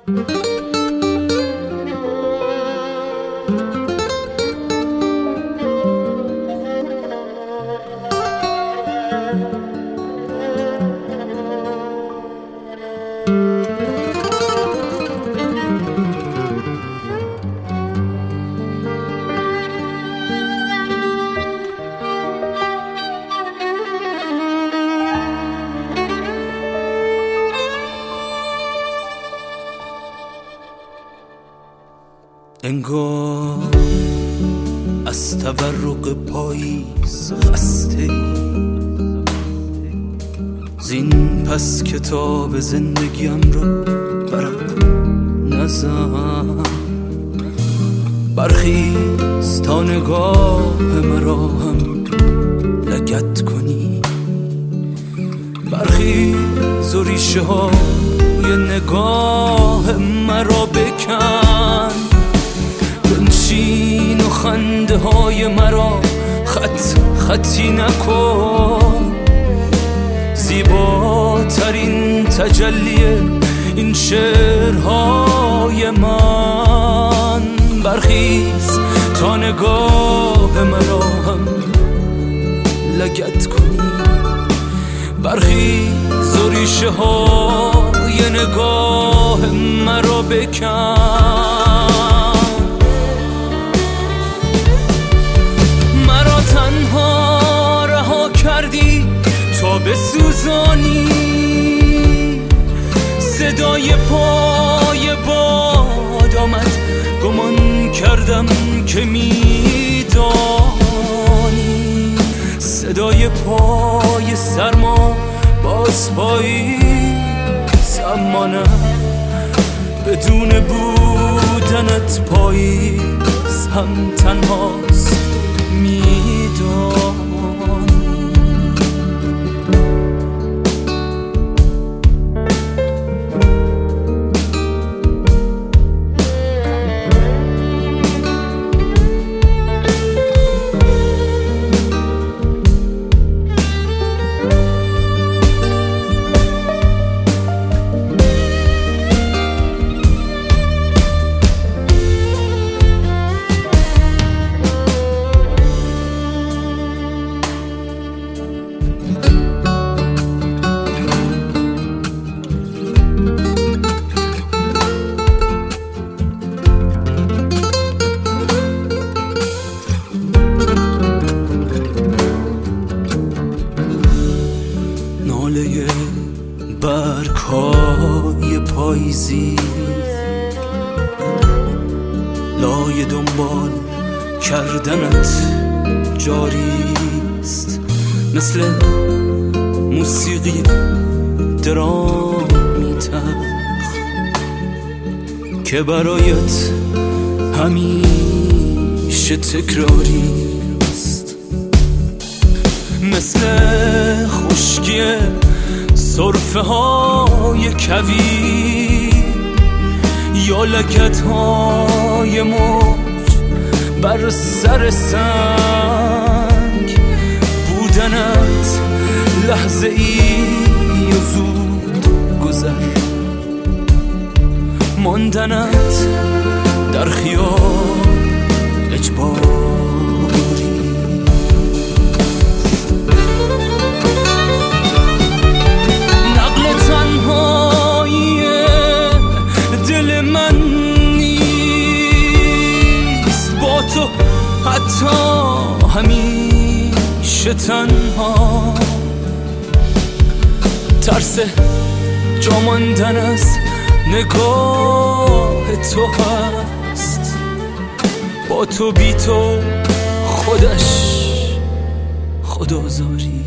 انگار از تورق پاییز خسته زین پس کتاب زندگیم را ورق نزن. برخیز تا نگاه مرا هم لگد کنی، برخیز و ریشه های نگاه مرا بکن، بنشین و خنده های مرا خطی نکن. زیباترین تجلی این شعرهای من، برخیز تا نگاه مرا هم لگد کنی، برخیز و ریشه های نگاه مرا بکن. مرا تنها رها کردی تا بسوزانی، صدای پای باد آمد گمان کردم که میدانی، صدای پای سرما باز پاییز، اما نه بدون بودنت پاییز هم تنهاست میدانی. ناله برگ‌های پاییزی لای دنبال کردنت جاریست، مثل موسیقی درامی تلخ که برایت همیشه تکراریست، مثل خشکی سرفه های کویر یا لگد های موج بر سر سنگ. بودنت لحظه ای و زود گذر، ماندنت در خیال اجباری. تو حتی همیشه تنها، ترس جا ماندن از نگاه تو هست. با تو بی تو خودش خدازاری.